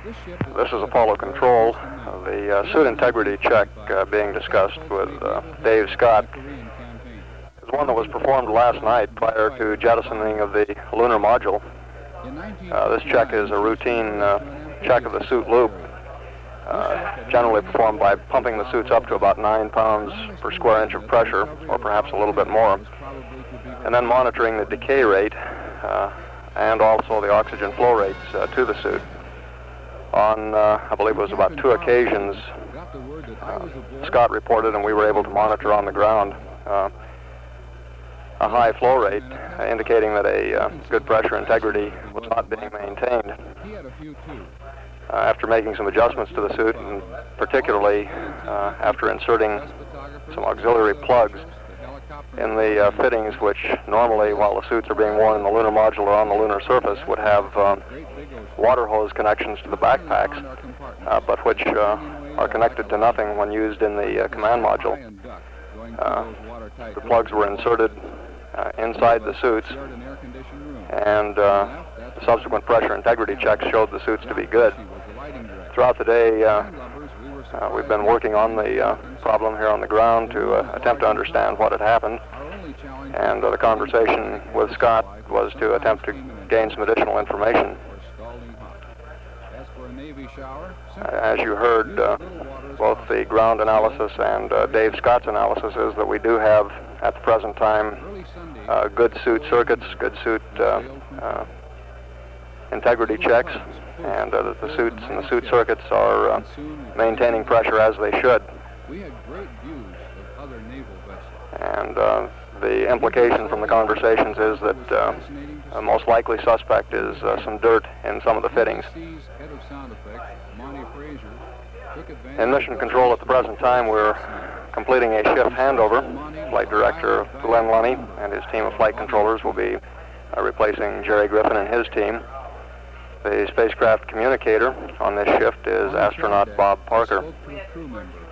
This is Apollo Control. The suit integrity check being discussed with Dave Scott is one that was performed last night prior to jettisoning of the lunar module. This check is a routine check of the suit loop, generally performed by pumping the suits up to about 9 pounds per square inch of pressure, or perhaps a little bit more, and then monitoring the decay rate and also the oxygen flow rates to the suit. On, I believe it was about 2 occasions, Scott reported, and we were able to monitor on the ground, a high flow rate, indicating that a good pressure integrity was not being maintained. After making some adjustments to the suit, and particularly after inserting some auxiliary plugs in the fittings, which normally, while the suits are being worn in the lunar module or on the lunar surface, would have water hose connections to the backpacks, but which are connected to nothing when used in the command module. The plugs were inserted inside the suits, and the subsequent pressure integrity checks showed the suits to be good. Throughout the day, we've been working on the problem here on the ground to attempt to understand what had happened, and the conversation with Scott was to attempt to gain some additional information. As you heard, both the ground analysis and Dave Scott's analysis is that we do have, at the present time, good suit circuits, good suit integrity checks, and that the suits and the suit circuits are maintaining pressure as they should. And the implication from the conversations is that the most likely suspect is some dirt in some of the fittings. In mission control at the present time, we're completing a shift handover. Flight Director Glenn Lunny and his team of flight controllers will be replacing Jerry Griffin and his team. The spacecraft communicator on this shift is astronaut Bob Parker.